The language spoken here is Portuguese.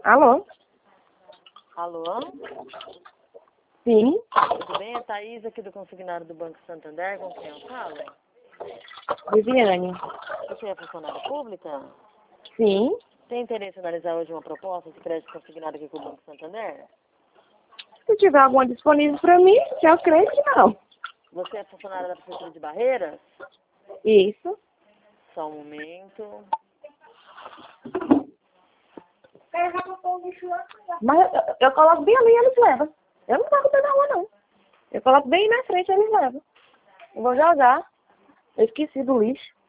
Alô? Alô? Sim? Tudo bem? É a Thaís aqui do consignado do Banco Santander, com quem eu falo? Viviane? Você é funcionária pública? Sim? Tem interesse em analisar hoje uma proposta de crédito consignado aqui com o Banco Santander? Se tiver alguma disponível para mim, eu creio que não. Você é funcionária da Prefeitura de Barreiras? Isso. Só um momento. Mas eu coloco bem ali e eles levam. Eu não coloco bem na rua, não. Eu coloco bem na frente e eles levam. Eu vou jogar. Eu esqueci do lixo.